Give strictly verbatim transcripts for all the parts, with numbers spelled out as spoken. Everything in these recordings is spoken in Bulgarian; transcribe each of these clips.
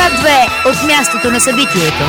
К две от мястото на събитието.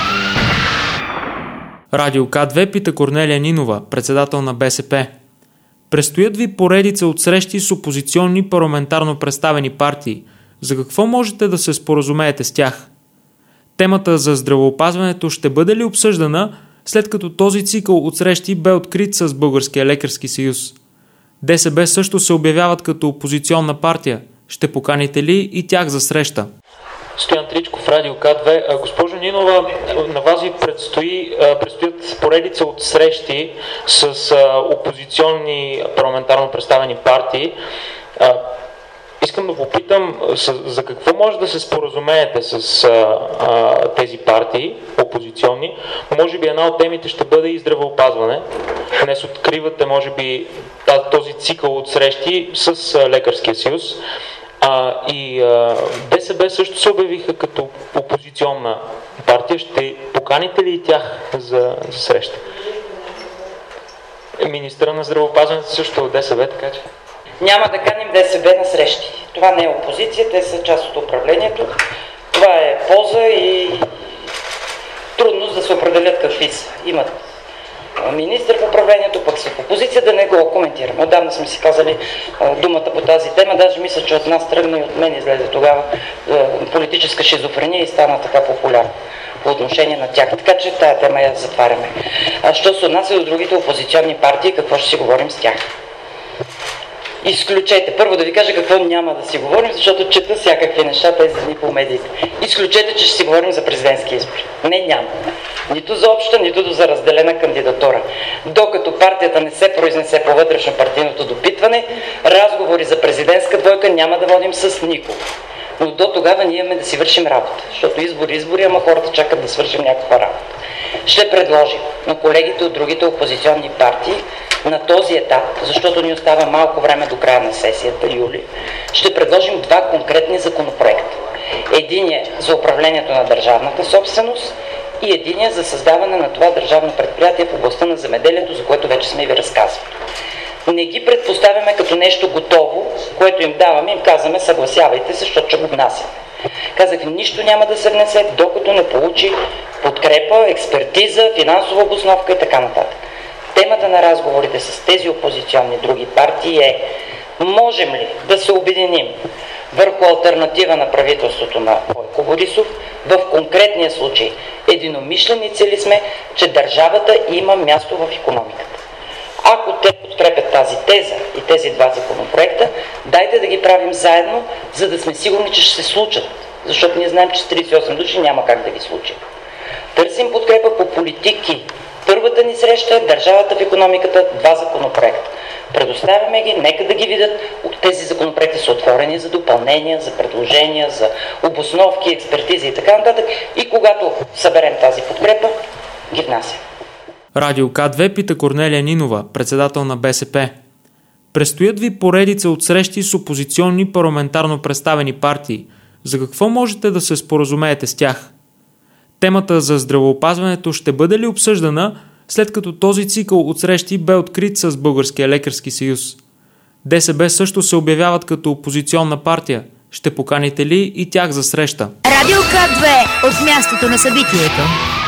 Радио К две пита Корнелия Нинова, председател на БСП. Предстоят ви поредица от срещи с опозиционни парламентарно представени партии. За какво можете да се споразумеете с тях? Темата за здравеопазването ще бъде ли обсъждана, след като този цикъл от срещи бе открит с Българския лекарски съюз? ДСБ също се обявяват като опозиционна партия. Ще поканите ли и тях за среща? Стоян Тричков, Радио К две. Госпожо Нинова, на вас ви предстои, предстоят поредица от срещи с опозиционни парламентарно представени партии. Искам да попитам за какво може да се споразумеете с а, тези партии опозиционни. Може би една от темите ще бъде и здравеопазване. Днес откривате, може би, този цикъл от срещи с Лекарския съюз. А, и а, ДСБ също се обявиха като опозиционна партия. Ще поканите ли и тях за, за среща? Министъра на здравеопазването също от ДСБ, така че... Няма да каним ДСБ на срещи. Това не е опозиция, те са част от управлението. Това е полза и трудност да се определят какви са. Имат министър в управлението, пък са в опозиция, да не го коментираме. Отдавна сме си казали а, думата по тази тема. Даже мисля, че от нас тръгна и от мен излезе тогава а, политическа шизофрения и стана така популярна по отношение на тях. Така че тая тема я затваряме. А що се отнася до другите опозиционни партии, какво ще си говорим с тях? Изключете. Първо да ви кажа какво няма да си говорим, защото чета всякакви неща тези дни по медиите. Изключете, че ще си говорим за президентски избори. Не, няма. Нито за обща, нито за разделена кандидатура. Докато партията не се произнесе по вътрешно партийното допитване, разговори за президентска двойка няма да водим с никого. Но до тогава ние имаме да си вършим работа. Защото избори, избори, ама хората чакат да свършим някаква работа. Ще предложим на колегите от другите опозиционни партии на този етап, защото ни остава малко време до края на сесията, юли, ще предложим два конкретни законопроекта. Един е за управлението на държавната собственост и един е за създаване на това държавно предприятие в областта на земеделието, за което вече сме ви разказвали. Не ги предпоставяме като нещо готово, което им даваме, им казваме съгласявайте се, защото ще го внасяме. Казах, нищо няма да се внесе, докато не получи подкрепа, експертиза, финансова обосновка и така нататък. Темата на разговорите с тези опозиционни други партии е: можем ли да се обединим върху алтернатива на правителството на Бойко Борисов? В конкретния случай единомишленици ли сме, че държавата има място в икономиката? Ако те подкрепят тази теза и тези два законопроекта, дайте да ги правим заедно, за да сме сигурни, че ще се случат. Защото ние знаем, че с тридесет и осем души няма как да ги случим. Търсим подкрепа по политики. Първата ни среща е държавата в икономиката, два законопроекта. Предоставяме ги, нека да ги видят. Тези законопроекти са отворени за допълнения, за предложения, за обосновки, експертизи и така нататък. И когато съберем тази подкрепа, ги внасям. Радио К две пита Корнелия Нинова, председател на БСП. Предстоят ви поредица от срещи с опозиционни парламентарно представени партии. За какво можете да се споразумеете с тях? Темата за здравеопазването ще бъде ли обсъждана, след като този цикъл от срещи бе открит с Българския лекарски съюз? ДСБ също се обявяват като опозиционна партия. Ще поканите ли и тях за среща? Радио К две от мястото на събитието.